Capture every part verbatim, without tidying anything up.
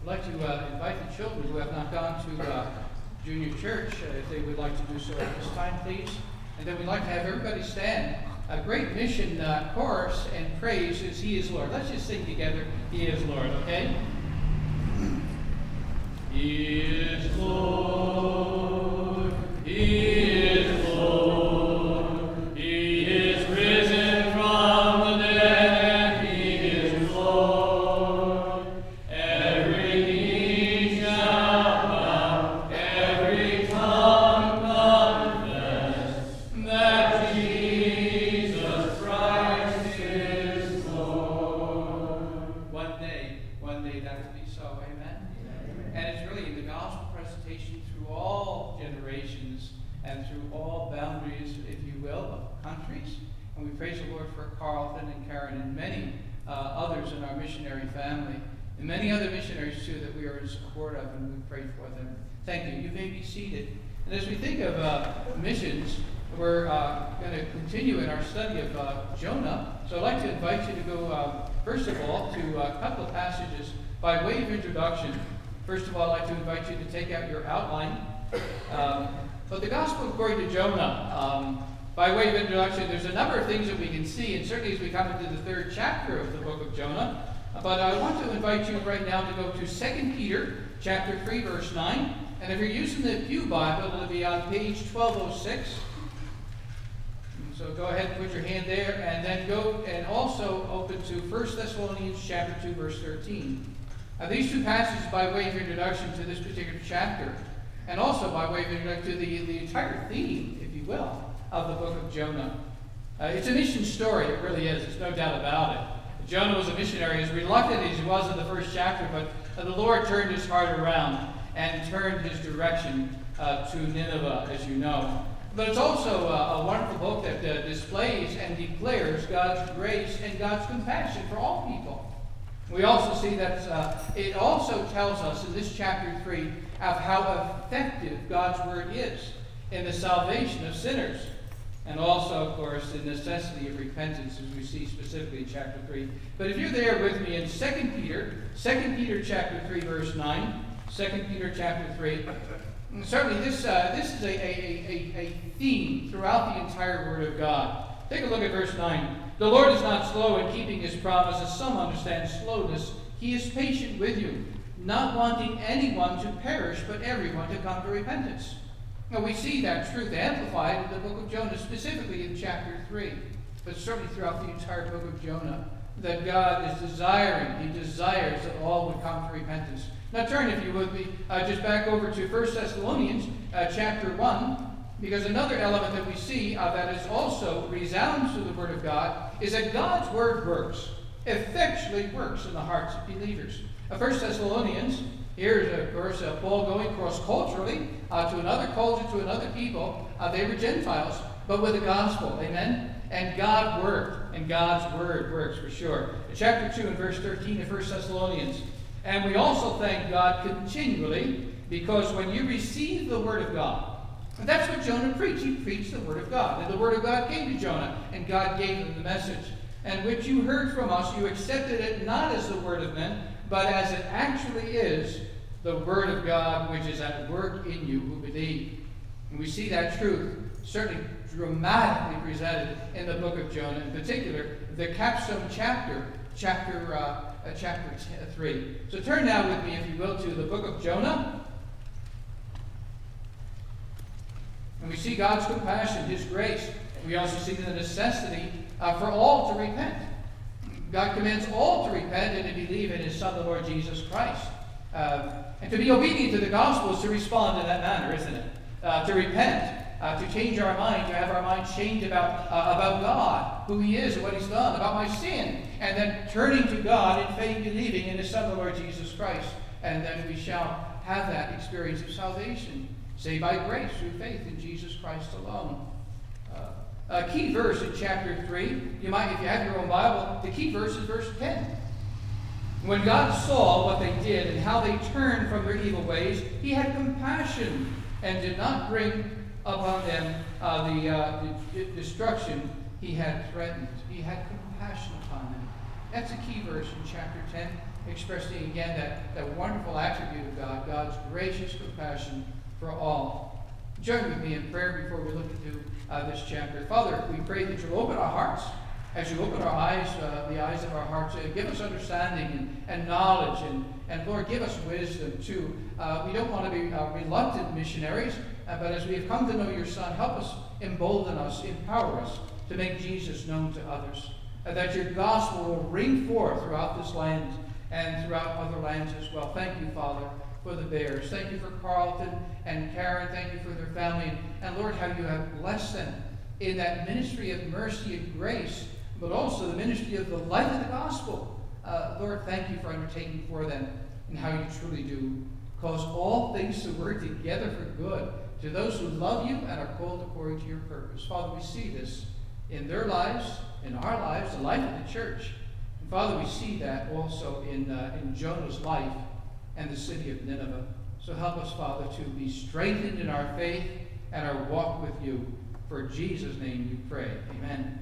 like to uh, invite the children who have not gone to uh, junior church, uh, if they would like to do so at this time, please. And then we'd like to have everybody stand. A great mission uh, chorus and praise is He is Lord. Let's just sing together, He is Lord, okay? He is Lord, He is Lord, He is risen from the dead, and He is Lord. Every knee shall bow, every tongue confess that Jesus Christ is Lord. One day, one day that will be so, amen? And it's really in the gospel presentation through all generations and through all boundaries, if you will, of countries. And we praise the Lord for Carlton and Karen and many uh, others in our missionary family, and many other missionaries too that we are in support of, and we pray for them. Thank you. You may be seated. And as we think of uh, missions, we're uh, going to continue in our study of uh, Jonah. So I'd like to invite you to go, uh, first of all, to a couple of passages by way of introduction. First of all, I'd like to invite you to take out your outline. Um, but the Gospel according to Jonah, um, by way of introduction, there's a number of things that we can see, and certainly as we come into the third chapter of the book of Jonah. But I want to invite you right now to go to Second Peter chapter three, verse nine. And if you're using the Pew Bible, it'll be on page twelve oh six. So go ahead and put your hand there, and then go and also open to First Thessalonians chapter two, verse thirteen. Now, these two passages by way of introduction to this particular chapter, and also by way of introduction to the, the entire theme, if you will, of the book of Jonah. Uh, it's a mission story, it really is, there's no doubt about it. Jonah was a missionary, as reluctant as he was in the first chapter, but uh, the Lord turned his heart around and turned his direction uh, to Nineveh, as you know. But it's also uh, a wonderful book that uh, displays and declares God's grace and God's compassion for all people. We also see that uh, it also tells us in this chapter three of how effective God's word is in the salvation of sinners. And also, of course, the necessity of repentance, as we see specifically in chapter three. But if you're there with me in Second Peter, Second Peter chapter three, verse nine, Second Peter chapter three, certainly this, uh, this is a, a, a, a theme throughout the entire Word of God. Take a look at verse nine. The Lord is not slow in keeping His promise, as some understand slowness. He is patient with you, not wanting anyone to perish, but everyone to come to repentance. Now we see that truth amplified in the book of Jonah, specifically in chapter three, but certainly throughout the entire book of Jonah, that God is desiring, He desires that all would come to repentance. Now turn, if you would, be uh, just back over to First Thessalonians uh, chapter one, because another element that we see uh, that is also resounds to the Word of God is that God's Word works, effectually works in the hearts of believers. Uh, First Thessalonians, here's of course uh, Paul going cross-culturally uh, to another culture, to another people. Uh, they were Gentiles, but with the gospel, amen? And God worked, and God's Word works for sure. In chapter two and verse thirteen of First Thessalonians, and we also thank God continually, because when you receive the Word of God, and that's what Jonah preached. He preached the Word of God. And the Word of God came to Jonah, and God gave him the message. And which you heard from us, you accepted it not as the word of men, but as it actually is, the Word of God, which is at work in you who believe. And we see that truth certainly dramatically presented in the book of Jonah, in particular, the capstone chapter, chapter, uh, uh, chapter three. So turn now with me, if you will, to the book of Jonah. And we see God's compassion, His grace. We also see the necessity uh, for all to repent. God commands all to repent and to believe in His Son, the Lord Jesus Christ. Uh, and to be obedient to the gospel is to respond in that manner, isn't it? Uh, to repent, uh, to change our mind, to have our mind changed about, uh, about God, who He is and what He's done, about my sin. And then turning to God in faith, believing in His Son, the Lord Jesus Christ. And then we shall have that experience of salvation. Saved by grace through faith in Jesus Christ alone. Uh, a key verse in chapter three, you might, if you have your own Bible, the key verse is verse ten. When God saw what they did and how they turned from their evil ways, He had compassion and did not bring upon them uh, the, uh, the destruction He had threatened. He had compassion upon them. That's a key verse in chapter ten, expressing again that, that wonderful attribute of God, God's gracious compassion for all. Join with me in prayer before we look into uh, this chapter. Father, we pray that you'll open our hearts. As you open our eyes, uh, the eyes of our hearts, uh, give us understanding and, and knowledge, and, and Lord, give us wisdom too. Uh, we don't want to be uh, reluctant missionaries, uh, but as we have come to know your Son, help us, embolden us, empower us to make Jesus known to others. Uh, that your gospel will ring forth throughout this land and throughout other lands as well. Thank you, Father, for the Bears. Thank you for Carlton and Karen. Thank you for their family. And, and Lord, how you have blessed them in that ministry of mercy and grace, but also the ministry of the light of the gospel. Uh, Lord, thank you for undertaking for them and how you truly do cause all things to work together for good to those who love you and are called according to your purpose. Father, we see this in their lives, in our lives, the life of the church. And Father, we see that also in, uh, in Jonah's life and the city of Nineveh. So help us, Father, to be strengthened in our faith and our walk with you. For Jesus' name we pray. Amen.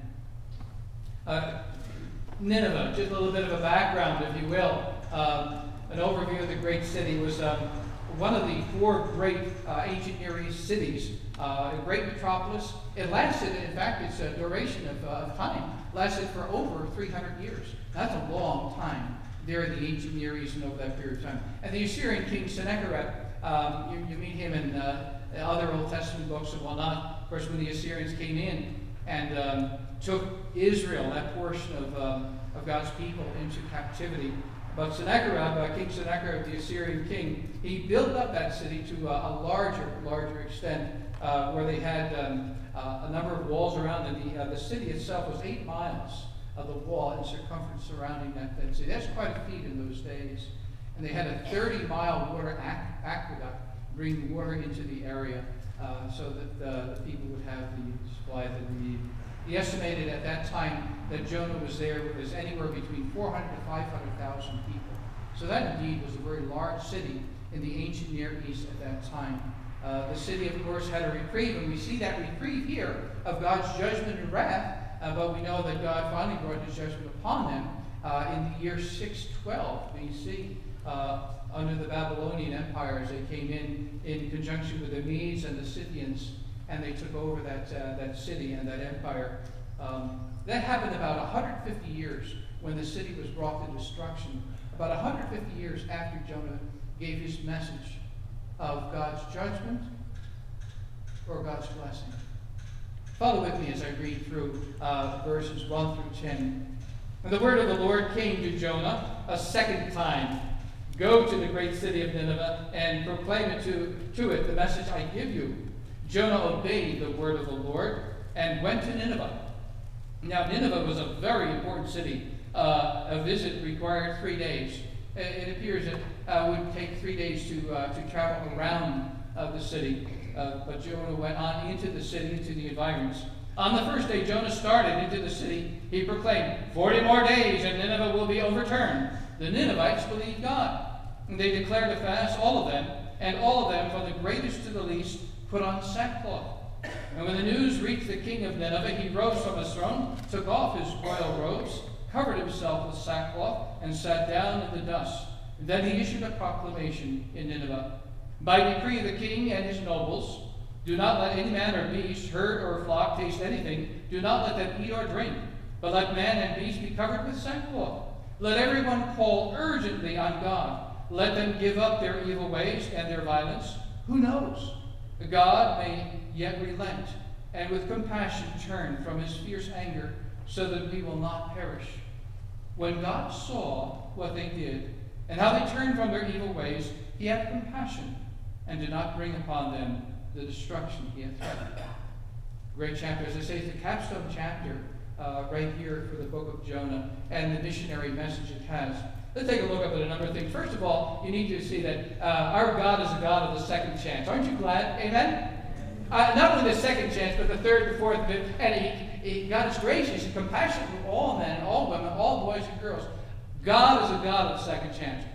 Uh, Nineveh, just a little bit of a background, if you will. Um, an overview of the great city. Was um, one of the four great uh, ancient Near East cities, uh, a great metropolis. It lasted, in fact, its uh, duration of uh, time lasted for over three hundred years. That's a long time there in the ancient Near East and over that period of time. And the Assyrian king Sennacherib, um, you, you meet him in uh, other Old Testament books and whatnot. Of course, when the Assyrians came in and um, took Israel, that portion of, um, of God's people, into captivity. But Sennacherib, uh, King Sennacherib, the Assyrian king, he built up that city to uh, a larger, larger extent, uh, where they had um, uh, a number of walls around it. The, uh, the city itself was eight miles of the wall in circumference surrounding that, that city. That's quite a feat in those days. And they had a thirty mile water aqu aqueduct bring water into the area uh, so that uh, the people would have the supply that they need. He estimated at that time that Jonah was there was anywhere between four hundred to five hundred thousand people. So that indeed was a very large city in the ancient Near East at that time. Uh, the city, of course, had a reprieve, and we see that reprieve here of God's judgment and wrath, uh, but we know that God finally brought his judgment upon them uh, in the year six twelve B C, uh, under the Babylonian Empire, as they came in in conjunction with the Medes and the Scythians, and they took over that, uh, that city and that empire. Um, that happened about one hundred fifty years when the city was brought to destruction, about one hundred fifty years after Jonah gave his message of God's judgment or God's blessing. Follow with me as I read through uh, verses one through ten. And the word of the Lord came to Jonah a second time. Go to the great city of Nineveh and proclaim it to, to it the message I give you. Jonah obeyed the word of the Lord and went to Nineveh. Now, Nineveh was a very important city. Uh, a visit required three days. It, it appears it uh, would take three days to, uh, to travel around uh, the city. Uh, but Jonah went on into the city, into the environs. On the first day Jonah started into the city, he proclaimed, forty more days and Nineveh will be overturned. The Ninevites believed God. And they declared a fast, all of them, and all of them, from the greatest to the least, put on sackcloth. And when the news reached the king of Nineveh, he rose from his throne, took off his royal robes, covered himself with sackcloth, and sat down in the dust. And then he issued a proclamation in Nineveh. By decree of the king and his nobles, do not let any man or beast, herd or flock taste anything. Do not let them eat or drink, but let man and beast be covered with sackcloth. Let everyone call urgently on God. Let them give up their evil ways and their violence. Who knows? God may yet relent, and with compassion turn from his fierce anger, so that we will not perish. When God saw what they did, and how they turned from their evil ways, he had compassion, and did not bring upon them the destruction he had threatened. Great chapter. As I say, it's the capstone chapter uh, right here for the book of Jonah, and the missionary message it has. Let's take a look at a number of things. First of all, you need to see that uh, our God is a God of the second chance. Aren't you glad? Amen? Uh, not only the second chance, but the third, the fourth, the fifth. And he, he, God is gracious and compassionate to all men, all women, all boys and girls. God is a God of the second chance.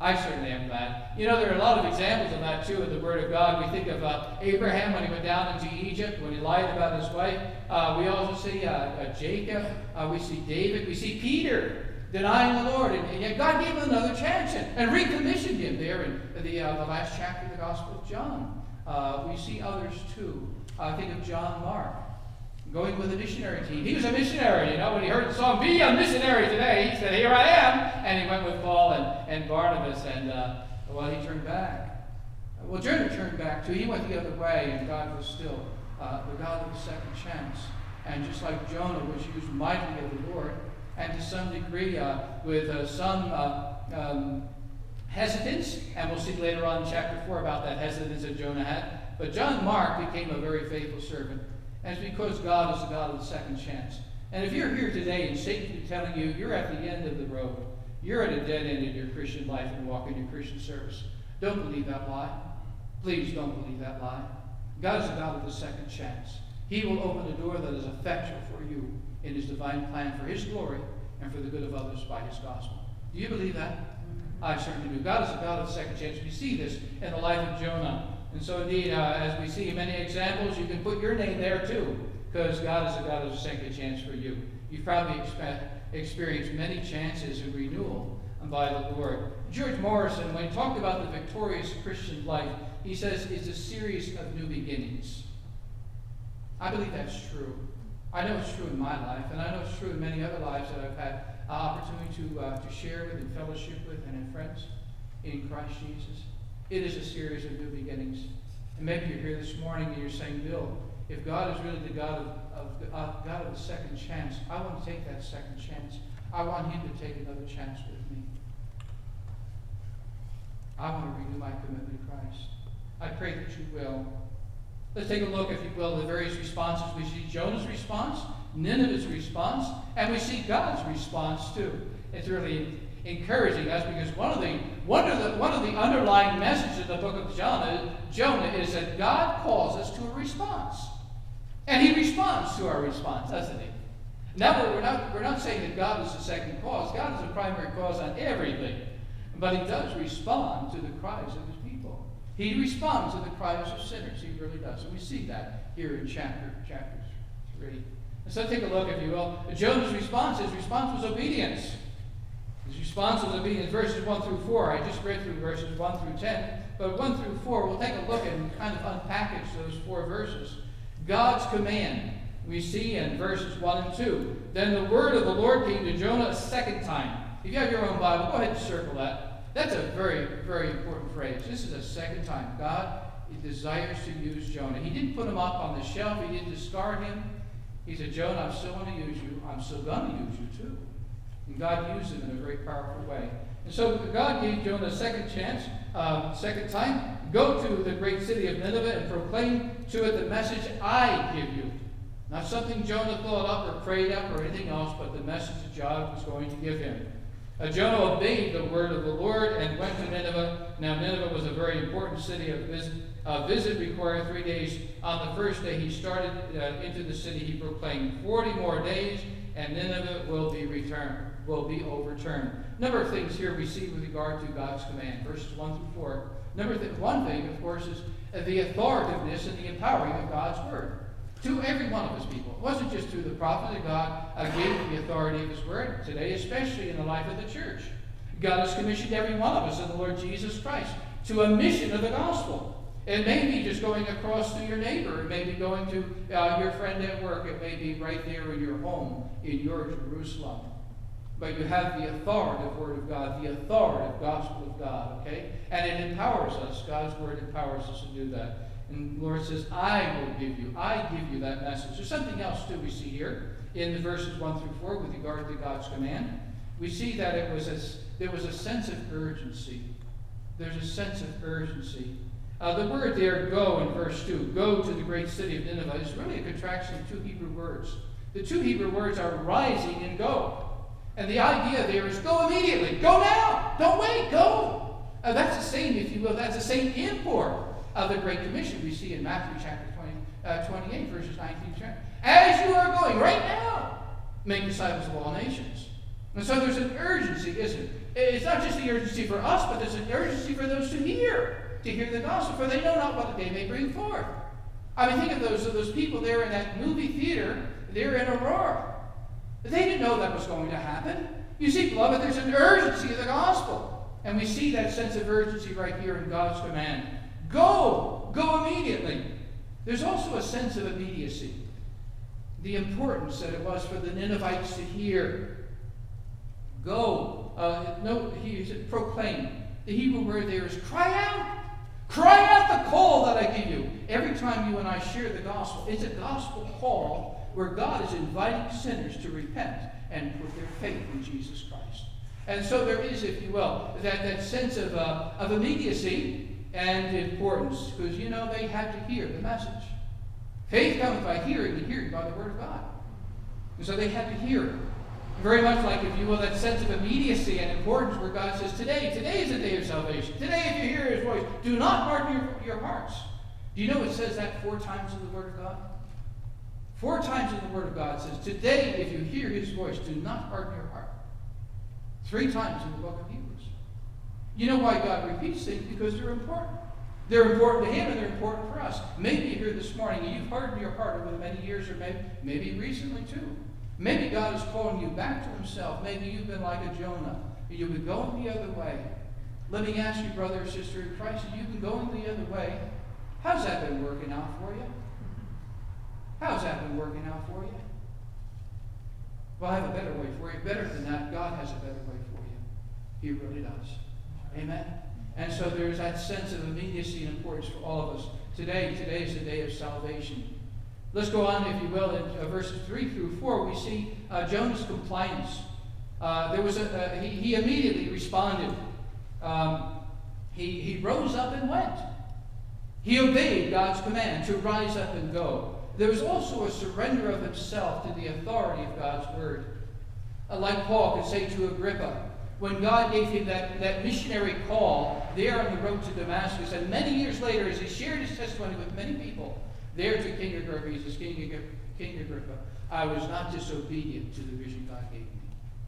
I certainly am glad. You know, there are a lot of examples of that too in the Word of God. We think of uh, Abraham when he went down into Egypt, when he lied about his wife. Uh, we also see uh, uh, Jacob. Uh, we see David. We see Peter denying the Lord. And, and yet God gave him another chance and, and recommissioned him there in the, uh, the last chapter of the Gospel of John. Uh, we see others too. Uh, think of John Mark, going with a missionary team. He was a missionary, you know, when he heard the song, "Be a missionary today," he said, "Here I am." And he went with Paul and, and Barnabas, and, uh, well, he turned back. Well, Jonah turned back too. He went the other way, and God was still uh, the God of the second chance. And just like Jonah was used mightily of the Lord, and to some degree uh, with uh, some uh, um, hesitance, and we'll see later on in chapter four about that hesitance that Jonah had. But John Mark became a very faithful servant. And it's because God is the God of the second chance. And if you're here today and Satan's telling you you're at the end of the road, you're at a dead end in your Christian life and walk in your Christian service, don't believe that lie. Please don't believe that lie. God is the God of the second chance. He will open a door that is effectual for you in his divine plan for his glory and for the good of others by his gospel. Do you believe that? I certainly do. God is the God of the second chance. We see this in the life of Jonah. And so indeed, uh, as we see many examples, you can put your name there too, because God is the God of the second chance for you. You've probably expect, experienced many chances of renewal by the Lord. George Morrison, when he talked about the victorious Christian life, he says it's a series of new beginnings. I believe that's true. I know it's true in my life, and I know it's true in many other lives that I've had uh, opportunity to, uh, to share with and fellowship with and in friends in Christ Jesus. It is a series of new beginnings. And maybe you're here this morning and you're saying, "Bill, if God is really the God of, of the uh, God of the second chance, I want to take that second chance. I want him to take another chance with me. I want to renew my commitment to Christ." I pray that you will. Let's take a look, if you will, at the various responses. We see Jonah's response, Nineveh's response, and we see God's response too. It's really encouraging us because one of the one of the one of the underlying messages of the book of Jonah, Jonah is that God calls us to a response, and He responds to our response, doesn't He? Now we're not we're not saying that God is the second cause. God is the primary cause on everything, but He does respond to the cries of His people. He responds to the cries of sinners. He really does, and we see that here in chapter chapter three. And so take a look, if you will. Jonah's response. His response was obedience. His response was obedience. Verses one through four. I just read through verses one through ten. But one through four, we'll take a look and kind of unpackage those four verses. God's command, we see in verses one and two. Then the word of the Lord came to Jonah a second time. If you have your own Bible, go ahead and circle that. That's a very, very important phrase. This is a second time. God desires to use Jonah. He didn't put him up on the shelf. He didn't discard him. He said, "Jonah, I'm still going to use you. I'm still going to use you too." And God used him in a very powerful way. And so God gave Jonah a second chance, uh, second time. Go to the great city of Nineveh and proclaim to it the message I give you. Not something Jonah thought up or prayed up or anything else, but the message that God was going to give him. Uh, Jonah obeyed the word of the Lord and went to Nineveh. Now Nineveh was a very important city. A visit, a visit required three days. On the first day he started uh, into the city, he proclaimed, forty more days, and Nineveh will be returned, will be overturned. Number of things here we see with regard to God's command, verses one through four. Number th- one thing, of course, is uh, the authoritativeness and the empowering of God's word to every one of his people. It wasn't just to the prophet that God uh, gave the authority of his word. Today, especially in the life of the church, God has commissioned every one of us in the Lord Jesus Christ to a mission of the gospel. It may be just going across to your neighbor. It may be going to uh, your friend at work. It may be right there in your home, in your Jerusalem. But you have the authoritative word of God, the authoritative gospel of God, okay? And it empowers us. God's word empowers us to do that. And the Lord says, I will give you, I give you that message. There's something else, too, we see here in the verses one through four with regard to God's command. We see that it was a, there was a sense of urgency. There's a sense of urgency. Uh, the word there, go, in verse two, go to the great city of Nineveh, is really a contraction of two Hebrew words. The two Hebrew words are rising and go. And the idea there is go immediately. Go now. Don't wait. Go. Uh, that's the same, if you will, that's the same import of the Great Commission we see in Matthew chapter twenty, uh, twenty-eight, verses nineteen to twenty. As you are going right now, make disciples of all nations. And so there's an urgency, isn't it? It's not just the urgency for us, but there's an urgency for those to hear, to hear the gospel, for they know not what the day may bring forth. I mean, think of those, of those people there in that movie theater, there in Aurora. They didn't know that was going to happen. You see, beloved, there's an urgency of the gospel. And we see that sense of urgency right here in God's command. Go! Go immediately. There's also a sense of immediacy. The importance that it was for the Ninevites to hear. Go. Uh, no, he said proclaim. The Hebrew word there is cry out. Cry out the call that I give you. Every time you and I share the gospel, it's a gospel call where God is inviting sinners to repent and put their faith in Jesus Christ. And so there is, if you will, that, that sense of, uh, of immediacy and importance, because, you know, they had to hear the message. Faith comes by hearing, and hearing by the word of God. And so they had to hear it. Very much like, if you will, that sense of immediacy and importance where God says, today, today is the day of salvation. Today, if you hear his voice, do not harden your, your hearts. Do you know it says that four times in the word of God? Four times in the word of God it says, today, if you hear his voice, do not harden your heart. Three times in the book of Hebrews. You know why God repeats things? Because they're important. They're important to him and they're important for us. Maybe you're here this morning and you've hardened your heart over many years, or maybe, maybe recently too. Maybe God is calling you back to himself. Maybe you've been like a Jonah. You've been going the other way. Let me ask you, brother or sister in Christ, if you've been going the other way, how's that been working out for you? How's that been working out for you? Well, I have a better way for you. Better than that, God has a better way for you. He really does. Amen? And so there's that sense of immediacy and importance for all of us. Today, today is the day of salvation. Let's go on, if you will, in uh, verses three through four. We see uh, Jonah's compliance. Uh, there was a, uh, he, he immediately responded. Um, he, he rose up and went. He obeyed God's command to rise up and go. There was also a surrender of himself to the authority of God's word. Uh, like Paul could say to Agrippa, when God gave him that, that missionary call there on the road to Damascus, and many years later, as he shared his testimony with many people, there to King Agrippa, he says, King Agrippa, King Agrippa, I was not disobedient to the vision God gave me.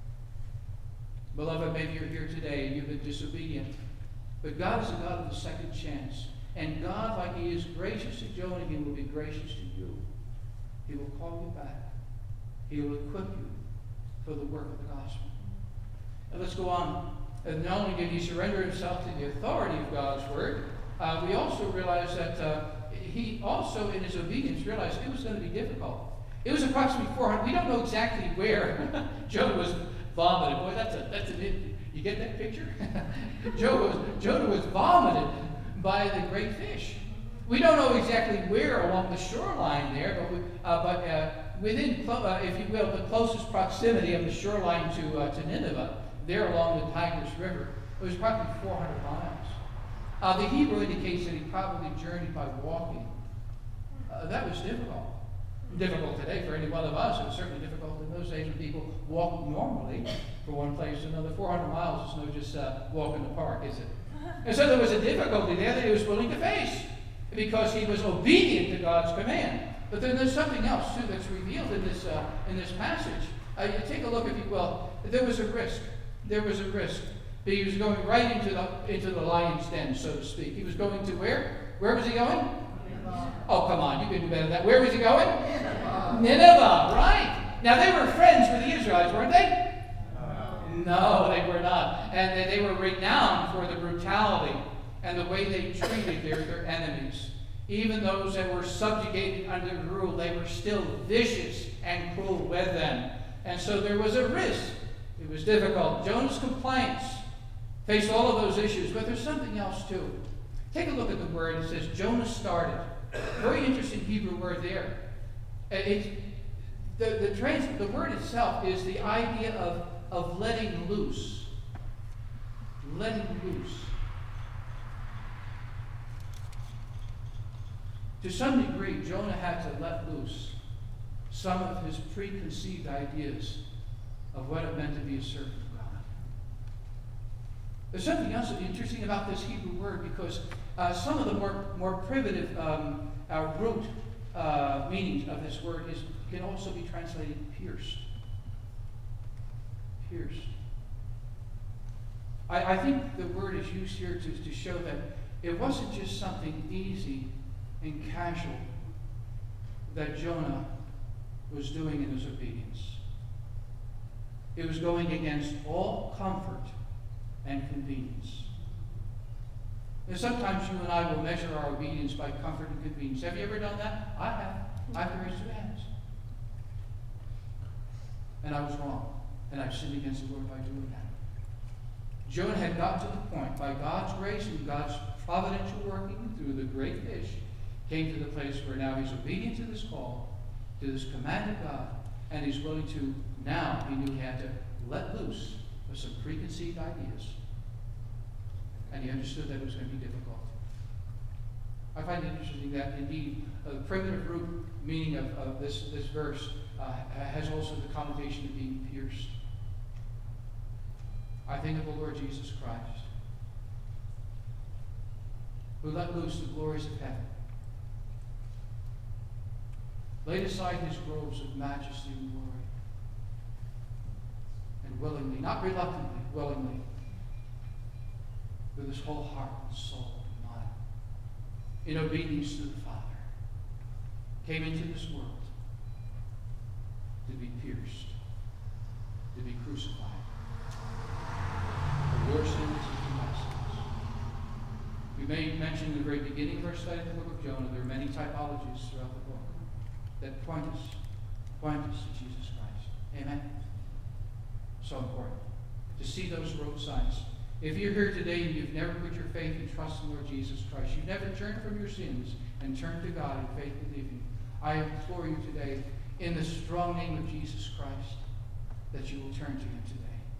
Beloved, maybe you're here today and you've been disobedient, but God is a God of the second chance. And God, like he is gracious to Jonah, he will be gracious to you. He will call you back. He will equip you for the work of the gospel. And let's go on. And not only did he surrender himself to the authority of God's word, uh, we also realize that uh, he also, in his obedience, realized it was going to be difficult. It was approximately four hundred. We don't know exactly where Jonah was vomited. Boy, that's a that's a you get that picture? Jonah was Jonah was vomited by the great fish. We don't know exactly where along the shoreline there, but we, uh, but uh, within, uh, if you will, the closest proximity of the shoreline to uh, to Nineveh, there along the Tigris River, it was probably four hundred miles. Uh, the Hebrew indicates that he probably journeyed by walking. Uh, that was difficult. Difficult today for any one of us. It was certainly difficult in those days when people walked normally from one place to another. four hundred miles is no just uh, walk in the park, is it? And so there was a difficulty there that he was willing to face because he was obedient to God's command. But then there's something else, too, that's revealed in this, uh, in this passage. Uh, you take a look, if you will. There was a risk. There was a risk. But he was going right into the, into the lion's den, so to speak. He was going to where? Where was he going? Nineveh. Oh, come on. You can do better than that. Where was he going? Nineveh. Nineveh, right. Now, they were friends with the Israelites, weren't they? No, they were not. And they, they were renowned for the brutality and the way they treated their, their enemies. Even those that were subjugated under the rule, they were still vicious and cruel with them. And so there was a risk. It was difficult. Jonah's compliance faced all of those issues, but there's something else too. Take a look at the word. It says Jonah started. Very interesting Hebrew word there. It, the, the, trans, the word itself is the idea of, of letting loose. Letting loose. To some degree, Jonah had to let loose some of his preconceived ideas of what it meant to be a servant of God. There's something else interesting about this Hebrew word because uh, some of the more, more primitive um, uh, root uh, meanings of this word is can also be translated pierced. pierced. I, I think the word is used here to, to show that it wasn't just something easy and casual that Jonah was doing in his obedience. It was going against all comfort and convenience. And sometimes you and I will measure our obedience by comfort and convenience. Have you ever done that? I have. I have to raise two hands. And I was wrong. And I've sinned against the Lord by doing that. Jonah had gotten to the point, by God's grace and God's providential working through the great fish, came to the place where now he's obedient to this call, to this command of God, and he's willing to, now he knew he had to let loose of some preconceived ideas. And he understood that it was going to be difficult. I find it interesting that indeed uh, the primitive root meaning of, of this, this verse uh, has also the connotation of being pierced. I think of the Lord Jesus Christ, who let loose the glories of heaven, laid aside his robes of majesty and glory, and willingly, not reluctantly, willingly, with his whole heart and soul and mind, in obedience to the Father, came into this world to be pierced, to be crucified. For your sins and for my sins. We may mention in the very beginning of our study of the book of Jonah, there are many typologies throughout the book that point us, point us to Jesus Christ. Amen? So important to see those road signs. If you're here today and you've never put your faith and trust in the Lord Jesus Christ, you've never turned from your sins and turned to God in faith believing, I implore you today, in the strong name of Jesus Christ, that you will turn to him today.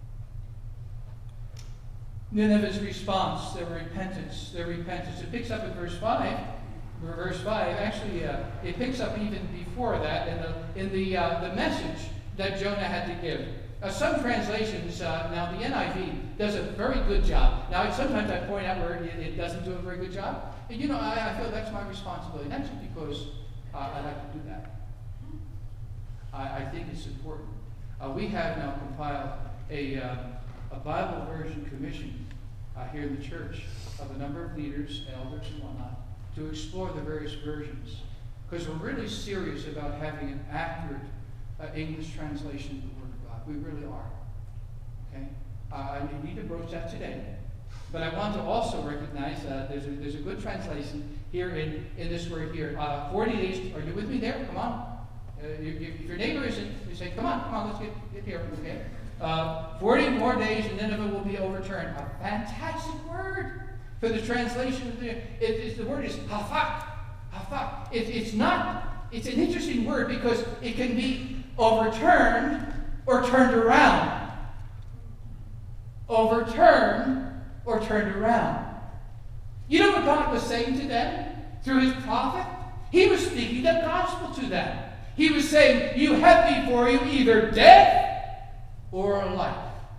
Nineveh's response, their repentance, their repentance. It picks up in verse five. Verse five, actually, uh, it picks up even before that in the in the uh, the message that Jonah had to give. Uh, some translations, uh, now the N I V does a very good job. Now, sometimes I point out where it, it doesn't do a very good job. And you know, I, I feel that's my responsibility. Not just because uh, I like to do that. I, I think it's important. Uh, we have now compiled a, uh, a Bible version commission uh, here in the church of a number of leaders, elders, and whatnot, to explore the various versions. Because we're really serious about having an accurate uh, English translation of the Word of God. We really are. Okay? Uh, I need to broach that today. But I want to also recognize that uh, there's, a, there's a good translation here in, in this word here. Uh, forty days, are you with me there? Come on. Uh, you, you, if your neighbor isn't, you say, come on, come on, let's get, get here. Okay? Uh, forty more days and Nineveh will be overturned. A fantastic word for the translation of the, it, it's, the word is hafak. Hafak. It, it's not, it's an interesting word because it can be overturned or turned around. Overturned or turned around. You know what God was saying to them through his prophet? He was speaking the gospel to them. He was saying, you have before you either death or life.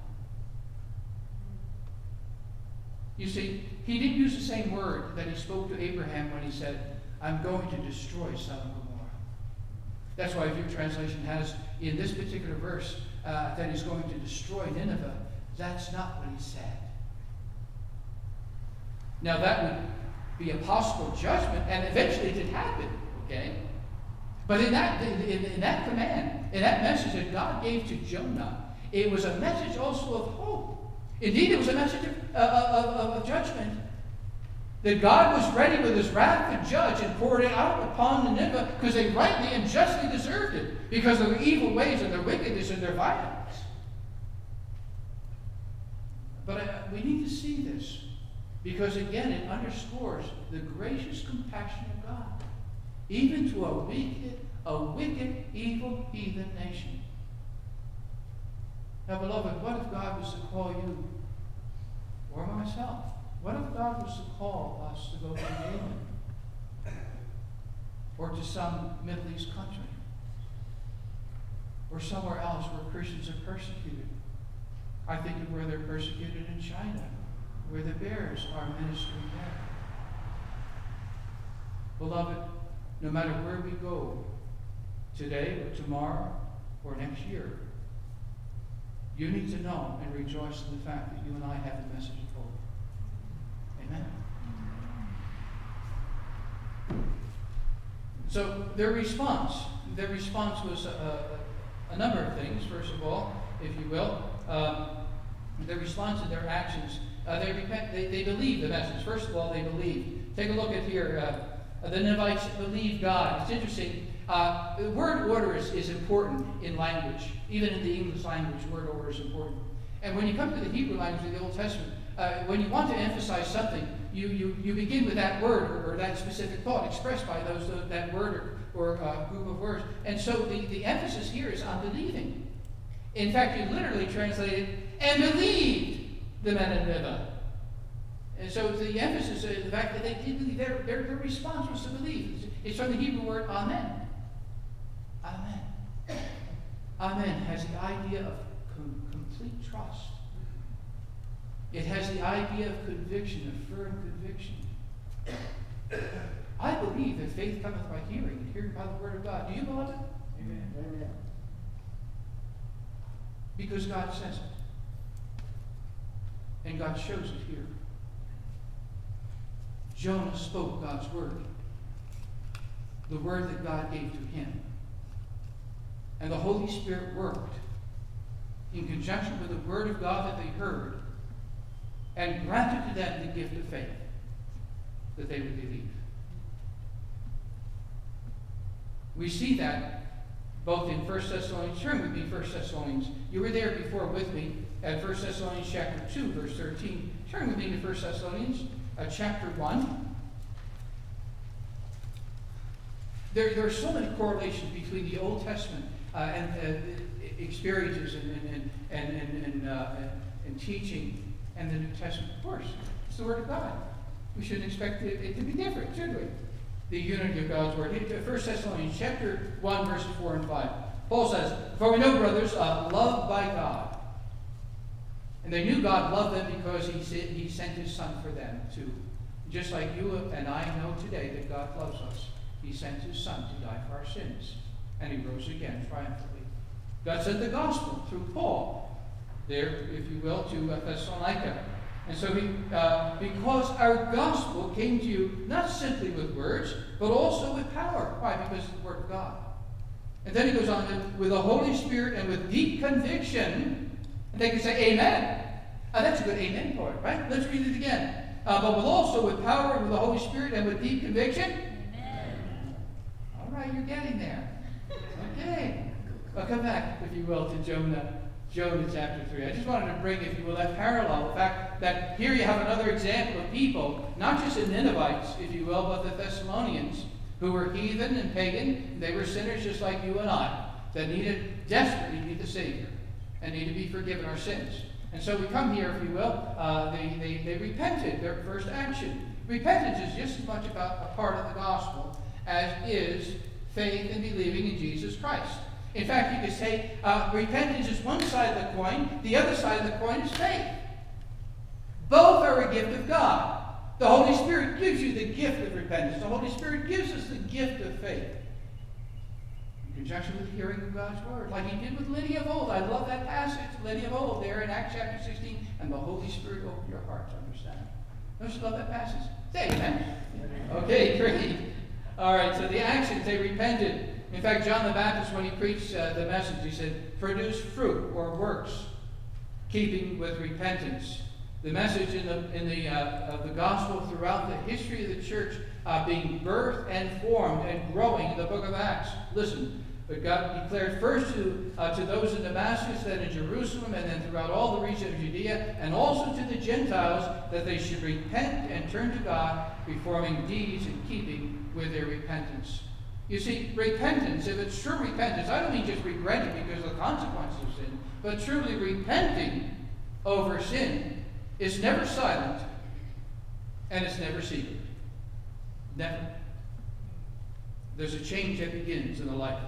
You see, he didn't use the same word that he spoke to Abraham when he said, I'm going to destroy Sodom and Gomorrah. That's why if your translation has in this particular verse uh, that he's going to destroy Nineveh, that's not what he said. Now that would be a possible judgment, and eventually it did happen, okay? But in that, in, in that command, in that message that God gave to Jonah, it was a message also of hope. Indeed, it was a message of, uh, of, of judgment. That God was ready with his wrath to judge and poured it out upon Nineveh because they rightly and justly deserved it because of their evil ways and their wickedness and their violence. But uh, we need to see this because, again, it underscores the gracious compassion of God, even to a wicked, a wicked, evil, heathen nation. Now, beloved, what if God was to call you or myself? What if God was to call us to go to Yemen or to some Middle East country or somewhere else where Christians are persecuted? I think of where they're persecuted in China, where the Bears are ministering there. Beloved, no matter where we go, today or tomorrow or next year, You need to know and rejoice in the fact that you and I have the message of hope. Amen? So their response, their response was a, a, a number of things. First of all, if you will, um, their response and their actions, uh, they repent. They, they believe the message. First of all, they believe. Take a look at here. Uh, the Ninevites believed God. It's interesting. Uh, the word order is, is important in language. Even in the English language, word order is important. And when you come to the Hebrew language of the Old Testament, uh, when you want to emphasize something, you, you, you begin with that word or, or that specific thought expressed by those, those that word or, or uh, group of words. And so the, the emphasis here is on believing. In fact, you literally translate it, and believed the men of Nineveh. And so the emphasis is the fact that they did believe. Their, their, their response was to believe. It's from the Hebrew word amen. Amen. Amen has the idea of com complete trust. It has the idea of conviction, of firm conviction. I believe that faith cometh by hearing, and hearing by the word of God. Do you believe it? Amen. Amen. Because God says it. And God shows it here. Jonah spoke God's word. The word that God gave to him. And the Holy Spirit worked in conjunction with the word of God that they heard and granted to them the gift of faith that they would believe. We see that both in First Thessalonians. Turn with me, First Thessalonians. You were there before with me at First Thessalonians chapter two, verse thirteen. Turn with me to First Thessalonians uh, chapter one. There, there are so many correlations between the Old Testament uh, and uh, experiences and, and, and, and, and, uh, and teaching and the New Testament. Of course, it's the Word of God. We shouldn't expect it, it to be different, should we? The unity of God's Word. First Thessalonians chapter one, verses four and five. Paul says, "For we know, brothers, uh, loved by God." And they knew God loved them because he, said, he sent his Son for them too. Just like you and I know today that God loves us. He sent his Son to die for our sins. And he rose again triumphantly. God sent the gospel through Paul, there, if you will, to uh, Thessalonica. And so he, uh, because our gospel came to you not simply with words, but also with power. Why? Because it's the word of God. And then he goes on to, with the Holy Spirit and with deep conviction. And they can say, amen. Uh, that's a good amen part, right? Let's read it again. Uh, but with also with power and with the Holy Spirit and with deep conviction. Amen. All right, you're getting there. Okay. Well, come back, if you will, to Jonah. Jonah chapter three. I just wanted to bring, if you will, that parallel. The fact that here you have another example of people, not just the Ninevites, if you will, but the Thessalonians, who were heathen and pagan. They were sinners just like you and I, that needed, desperately need the Savior, and need to be forgiven our sins. And so we come here, if you will, uh, they, they, they repented, their first action. Repentance is just as much about a part of the gospel as is faith and believing in Jesus Christ. In fact, you could say uh, repentance is one side of the coin. The other side of the coin is faith. Both are a gift of God. The Holy Spirit gives you the gift of repentance. The Holy Spirit gives us the gift of faith. In conjunction with hearing of God's word, like he did with Lydia of old. I love that passage, Lydia of old, there in Acts chapter sixteen. And the Holy Spirit opened your heart to understand. Don't you love that passage? Say amen. Okay, great. All right, so the actions, they repented. In fact, John the Baptist, when he preached uh, the message, he said, produce fruit or works, keeping with repentance. The message in the, in the, uh, of the gospel throughout the history of the church uh, being birthed and formed and growing in the book of Acts. Listen, but God declared first to, uh, to those in Damascus, then in Jerusalem, and then throughout all the region of Judea, and also to the Gentiles, that they should repent and turn to God, performing deeds in keeping with their repentance. You see, repentance, if it's true repentance, I don't mean just regretting because of the consequences of sin, but truly repenting over sin is never silent and it's never secret. Never. There's a change that begins in the life.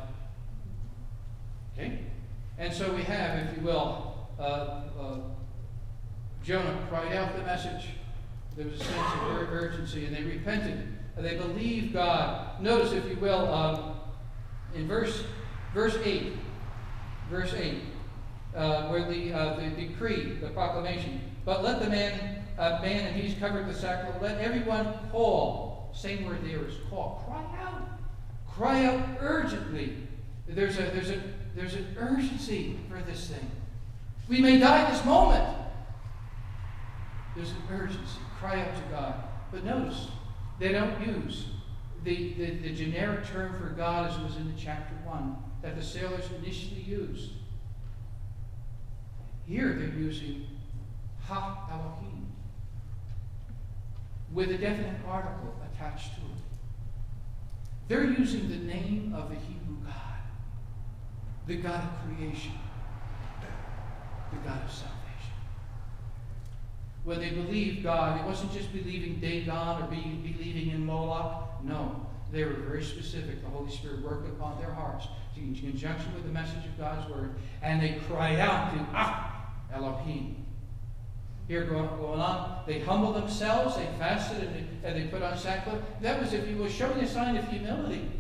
Okay? And so we have, if you will, uh, uh, Jonah cried out the message. There was a sense of urgency, and they repented. They believed God. Notice, if you will, um, in verse verse eight, verse eight, uh, where the, uh, the decree, the proclamation, but let the man, uh, man and he's covered with sackcloth, let everyone call, same word there is call, cry out, cry out urgently. There's a, there's a, there's an urgency for this thing. We may die this moment. There's an urgency. Cry out to God. But notice, they don't use the, the, the generic term for God as was in the chapter one that the sailors initially used. Here they're using Ha Elohim with a definite article attached to it. They're using the name of the Hebrew God, the God of creation, the God of salvation. When they believed God, it wasn't just believing Dagon or being, believing in Moloch. No, they were very specific. The Holy Spirit worked upon their hearts in conjunction with the message of God's word, and they cried out to Ah Elohim. Here going, going on, they humbled themselves, they fasted, and they, and they put on sackcloth. That was, if you were showing a sign of humility.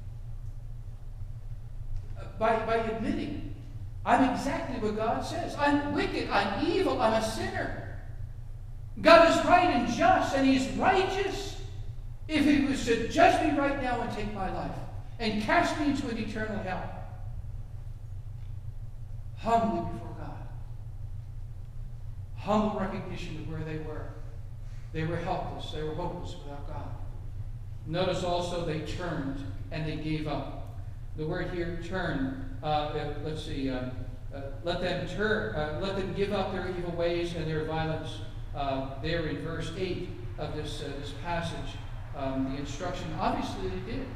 Uh, by, by admitting, I'm exactly what God says. I'm wicked, I'm evil, I'm a sinner. God is right and just, and He's righteous. If He was to judge me right now and take my life and cast me into an eternal hell, humbly before God. Humble recognition of where they were. They were helpless. They were hopeless without God. Notice also they turned and they gave up. The word here, turn, uh, let's see, uh, uh, let them turn, uh, let them give up their evil ways and their violence. Uh, there in verse eight of this, uh, this passage, um, the instruction, obviously they did.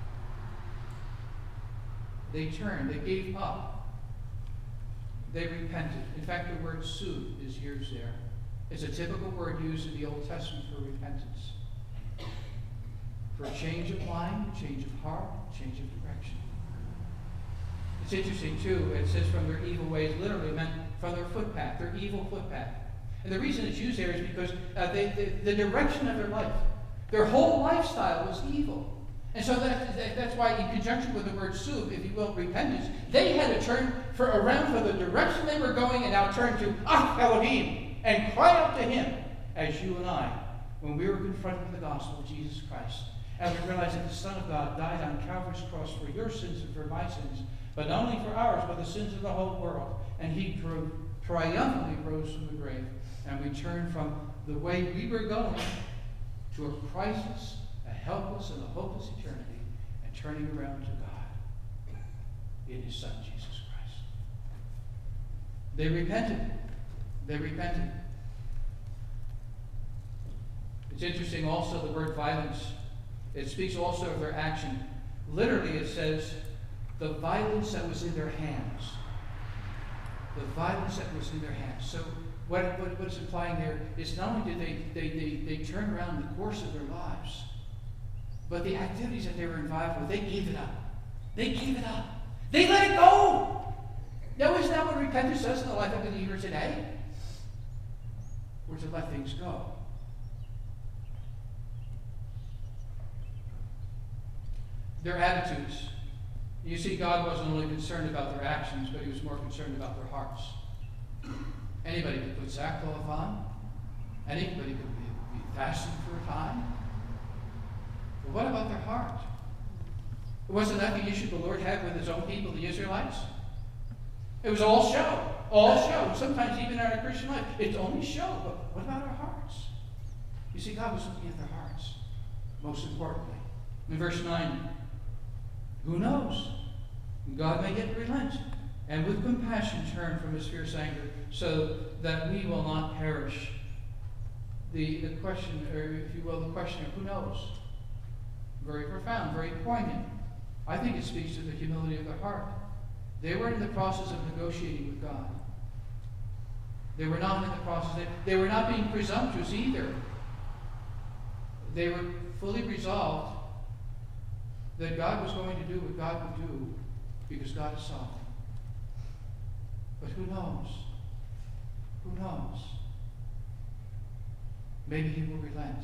They turned, they gave up. They repented. In fact, the word sud is used there. It's a typical word used in the Old Testament for repentance. For a change of mind, a change of heart, a change of direction. It's interesting, too, it says from their evil ways, literally meant from their footpath, their evil footpath. And the reason it's used there is because uh, they, they, the direction of their life, their whole lifestyle was evil. And so that, that, that's why, in conjunction with the word suv, if you will, repentance, they had to turn for, around for the direction they were going and now turn to Ah Elohim and cry out to Him, as you and I, when we were confronted with the gospel of Jesus Christ. And we realized that the Son of God died on Calvary's cross for your sins and for my sins, but not only for ours, but the sins of the whole world. And He drove, triumphantly rose from the grave. And we turned from the way we were going to a crisis, a helpless and a hopeless eternity, and turning around to God in His Son, Jesus Christ. They repented. They repented. It's interesting also the word violence. It speaks also of their action. Literally it says, the violence that was in their hands. The violence that was in their hands. So what, what, what it's implying there is not only did they, they, they, they turn around the course of their lives, but the activities that they were involved with, they gave it up. They gave it up. They let it go. Now, isn't that what repentance does in the life of the believer today? Or to let things go. Their attitudes. You see, God wasn't only concerned about their actions, but He was more concerned about their hearts. Anybody could put sackcloth on. Anybody could be, be fasting for a time. But what about their heart? Wasn't that the issue the Lord had with His own people, the Israelites? It was all show. All show. Sometimes even in our Christian life, it's only show. But what about our hearts? You see, God was looking at their hearts, most importantly. In verse nine, who knows? God may yet relent, and with compassion turn from His fierce anger, so that we will not perish. The, the question, or if you will, the question of who knows? Very profound, very poignant. I think it speaks to the humility of their heart. They were in the process of negotiating with God. They were not in the process, they, they were not being presumptuous either. They were fully resolved that God was going to do what God would do because God is sovereign. But who knows? Who knows? Maybe He will relent.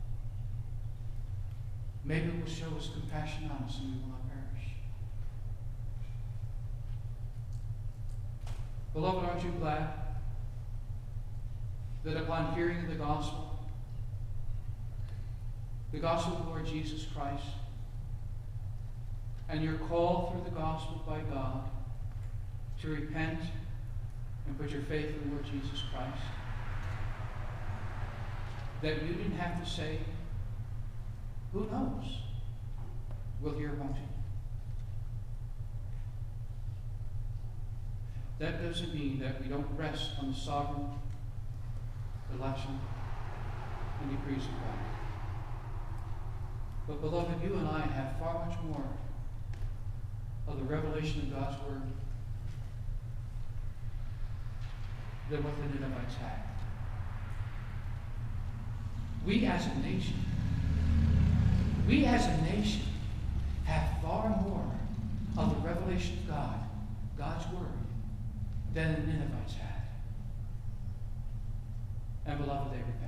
Maybe He will show His compassion on us and we will not perish. Beloved, aren't you glad that upon hearing the gospel, the gospel of the Lord Jesus Christ, and your call through the gospel by God to repent and put your faith in the Lord Jesus Christ, that you didn't have to say, who knows? We'll hear, won't you? That doesn't mean that we don't rest on the sovereign election and decrees of God. But beloved, you and I have far much more of the revelation of God's Word than what the Ninevites had. We as a nation, we as a nation have far more of the revelation of God, God's Word, than the Ninevites had. And beloved, they repented.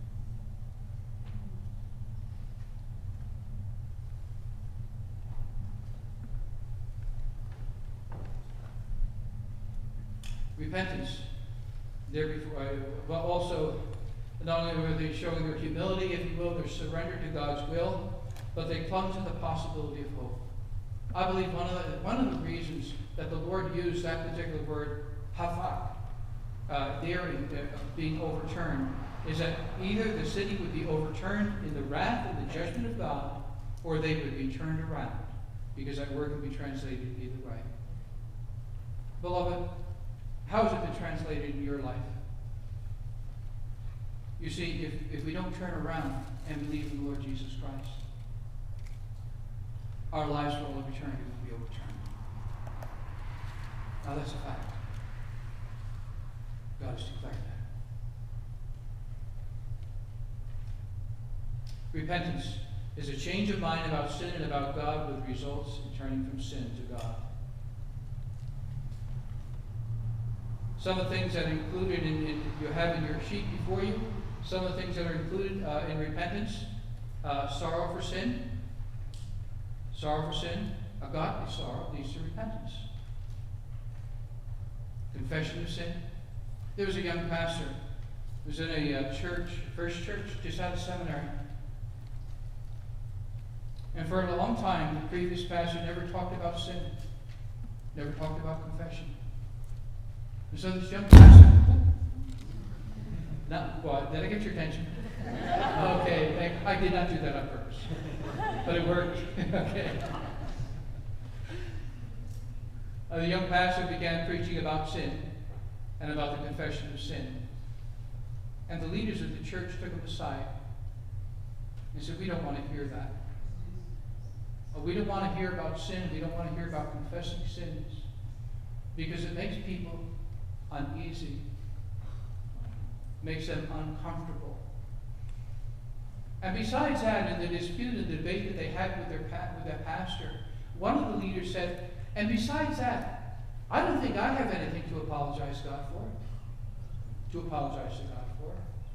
Repentance, there before, uh, but also not only were they showing their humility, if you will, their surrender to God's will, but they clung to the possibility of hope. I believe one of the, one of the reasons that the Lord used that particular word, hafak, uh, daring, uh, being overturned, is that either the city would be overturned in the wrath and the judgment of God, or they would be turned around, because that word can be translated either way. Beloved, how has it been translated in your life? You see, if, if we don't turn around and believe in the Lord Jesus Christ, our lives for all of eternity will be overturned. Now that's a fact. God has declared that. Repentance is a change of mind about sin and about God, with results in turning from sin to God. Some of the things that are included in, in you have in your sheet before you, some of the things that are included uh, in repentance, uh, sorrow for sin. Sorrow for sin, a godly sorrow, leads to repentance. Confession of sin. There was a young pastor who was in a uh, church, first church, just out of seminary. And for a long time, the previous pastor never talked about sin, never talked about confession. And so this young pastor, no, what, did I get your attention? Okay, I did not do that on purpose, but it worked. Okay. Uh, the young pastor began preaching about sin and about the confession of sin. And the leaders of the church took him aside and said, we don't want to hear that. Uh, we don't want to hear about sin. We don't want to hear about confessing sins, because it makes people uneasy, makes them uncomfortable. And besides that, in the dispute and the debate that they had with their, with their pastor, one of the leaders said, and besides that, I don't think I have anything to apologize to God for. To apologize to God for.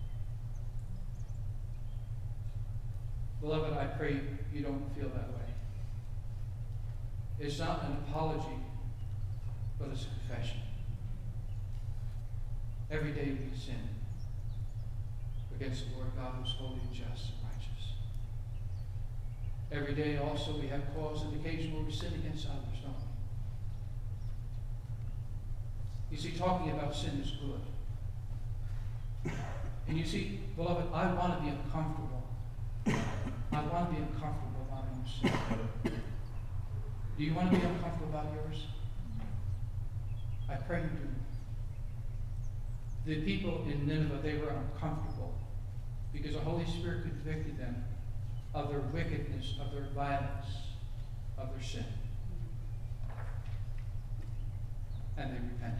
Beloved, I pray you don't feel that way. It's not an apology, but it's a confession. Every day we sin against the Lord God, who is holy and just and righteous. Every day also we have cause and occasion where we sin against others, don't we? You see, talking about sin is good. And you see, beloved, I want to be uncomfortable. I want to be uncomfortable about my own sin. Do you want to be uncomfortable about yours? I pray you do. The people in Nineveh, they were uncomfortable because the Holy Spirit convicted them of their wickedness, of their violence, of their sin. And they repented.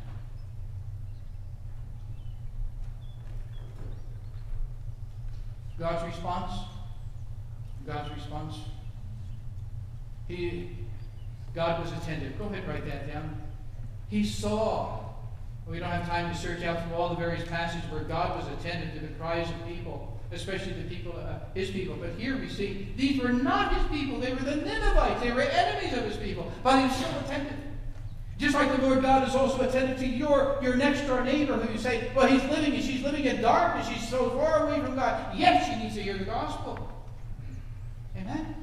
God's response, God's response, he, God was attentive. Go ahead and write that down. He saw. We don't have time to search out through all the various passages where God was attentive to the cries of people, especially the people, uh, his people. But here we see these were not his people. They were the Ninevites. They were enemies of his people. But he was still attentive. Just like the Lord God is also attentive to your, your next door neighbor who you say, well, he's living and she's living in darkness. She's so far away from God. Yes, she needs to hear the gospel. Amen?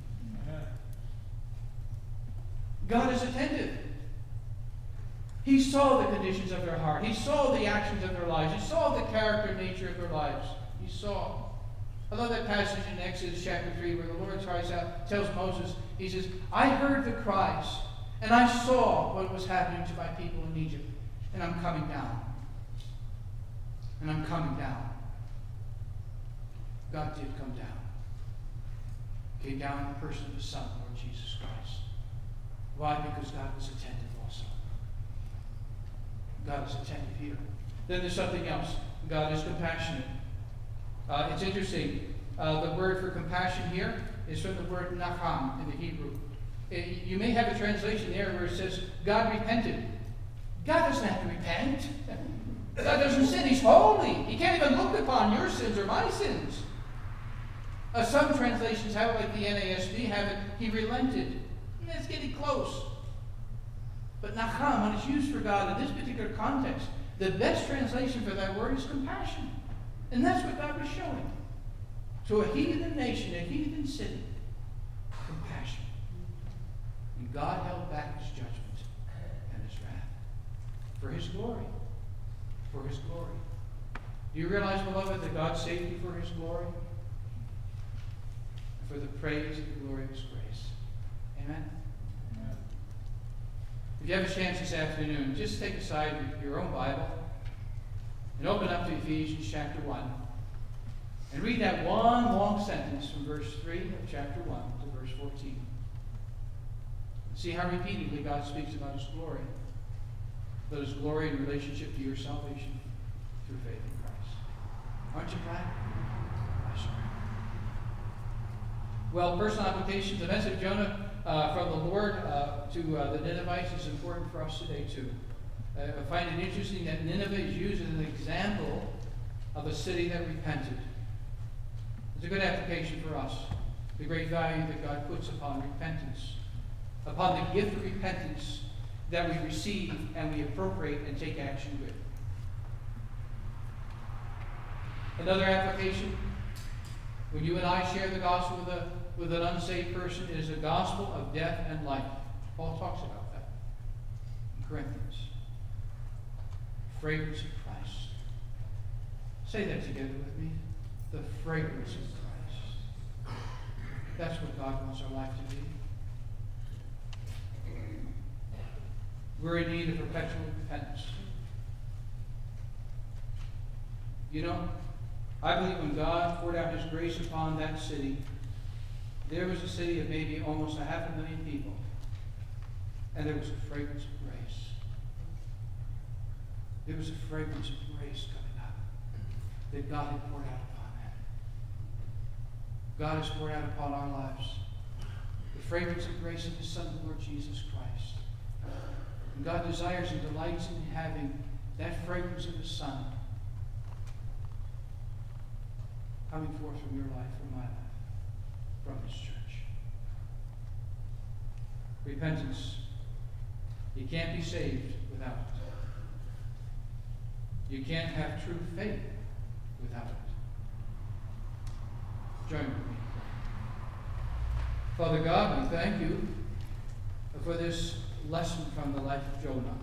God is attentive. He saw the conditions of their heart. He saw the actions of their lives. He saw the character and nature of their lives. He saw. I love that passage in Exodus chapter three where the Lord cries out, tells Moses, he says, I heard the cries, and I saw what was happening to my people in Egypt, and I'm coming down. And I'm coming down. God did come down. Came down in the person of His Son, Lord Jesus Christ. Why? Because God was attentive also. God is attentive here. Then there's something else. God is compassionate. Uh, it's interesting. Uh, the word for compassion here is from the word nacham in the Hebrew. It, you may have a translation there where it says, God repented. God doesn't have to repent. God doesn't sin. He's holy. He can't even look upon your sins or my sins. Uh, some translations have it, like the N A S B have it, He relented. That's getting close. But nacham, when it's used for God in this particular context, the best translation for that word is compassion. And that's what God was showing. To a heathen nation, a heathen city, compassion. And God held back His judgment and His wrath for His glory. For His glory. Do you realize, beloved, that God saved you for His glory? And for the praise and the glory of His grace. Amen? Amen. If you have a chance this afternoon, just take aside your own Bible and open up to Ephesians chapter one. And read that one long sentence from verse three of chapter one to verse fourteen. See how repeatedly God speaks about His glory. About His glory in relationship to your salvation through faith in Christ. Aren't you glad? I sure am. Well, personal application, the message of Jonah uh, from the Lord uh, to uh, the Ninevites is important for us today too. Uh, I find it interesting that Nineveh is used as an example of a city that repented. It's a good application for us. The great value that God puts upon repentance, upon the gift of repentance that we receive and we appropriate and take action with. Another application, when you and I share the gospel with, a, with an unsaved person, it is a gospel of death and life. Paul talks about that in Corinthians. Fragrance of Christ. Say that together with me. The fragrance of Christ. That's what God wants our life to be. We're in need of perpetual repentance. You know, I believe when God poured out His grace upon that city, there was a city of maybe almost a half a million people. And there was a fragrance of grace. There was a fragrance of grace coming up that God had poured out upon them. God has poured out upon our lives the fragrance of grace of His Son, the Lord Jesus Christ. And God desires and delights in having that fragrance of His Son coming forth from your life, from my life, from His church. Repentance. You can't be saved without it. You can't have true faith without it. Join with me. Father God, we thank You for this lesson from the life of Jonah.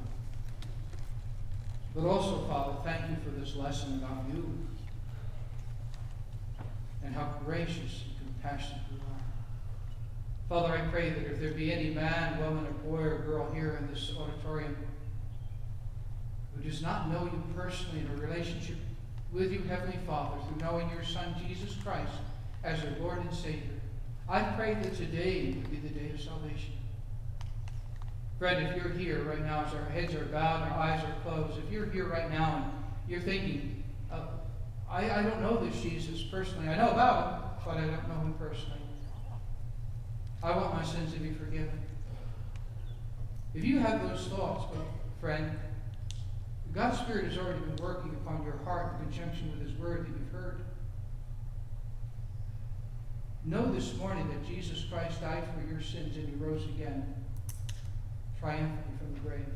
But also, Father, thank You for this lesson about You and how gracious and compassionate You are. Father, I pray that if there be any man, woman, or boy, or girl here in this auditorium who does not know You personally in a relationship with You, Heavenly Father, through knowing Your Son, Jesus Christ, as their Lord and Savior, I pray that today would be the day of salvation. Friend, if you're here right now, as our heads are bowed and our eyes are closed, if you're here right now and you're thinking, uh, I, I don't know this Jesus personally. I know about Him, but I don't know Him personally. I want my sins to be forgiven. If you have those thoughts, well, friend, God's Spirit has already been working upon your heart in conjunction with His Word that you've heard. Know this morning that Jesus Christ died for your sins and He rose again triumphantly from the grave.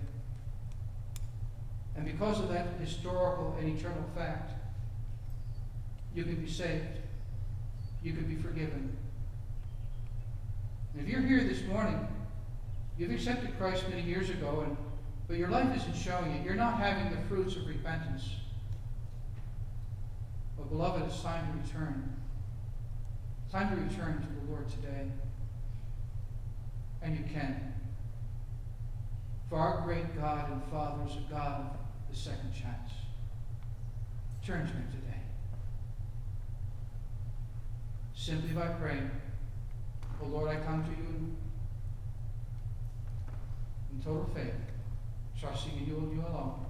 And because of that historical and eternal fact, you can be saved. You can be forgiven. And if you're here this morning, you've accepted Christ many years ago, and but your life isn't showing it. You're not having the fruits of repentance. But beloved, it's time to return. It's time to return to the Lord today. And you can. For our great God and Father is a God of the second chance. Turn to him today. Simply by praying, "Oh Lord, I come to you in, in total faith, trusting in you and you alone.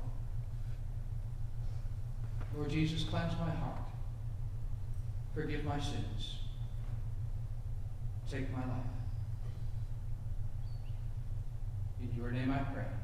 Lord Jesus, cleanse my heart. Forgive my sins. Take my life. In your name I pray.